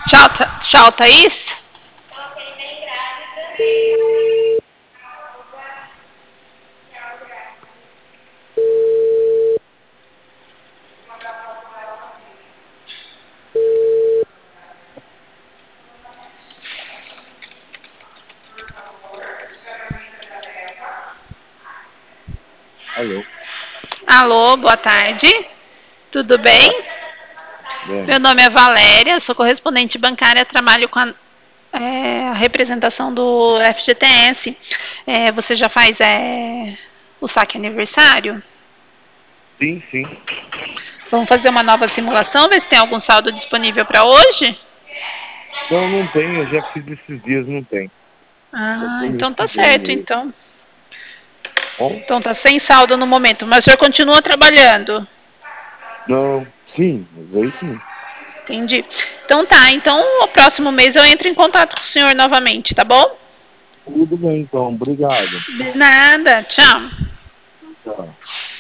Tchau, tchau, Thaís. Alô? Alô, boa tarde. Tudo bem? Meu Bem, nome é Valéria, sou correspondente bancária, trabalho com a representação do FGTS. Você já faz o saque aniversário? sim, sim. Vamos fazer uma nova simulação, ver se tem algum saldo disponível para hoje? Não, não tem, eu já fiz esses dias, não tem. Só Ah, tô me então tá esquivando certo, mesmo. então. Bom? Então tá sem saldo no momento, mas o senhor continua trabalhando? Não, sim, mas aí sim. Entendi. Então tá, então o próximo mês eu entro em contato com o senhor novamente, tá bom? Tudo bem, então, obrigado. De nada, tchau. Tchau.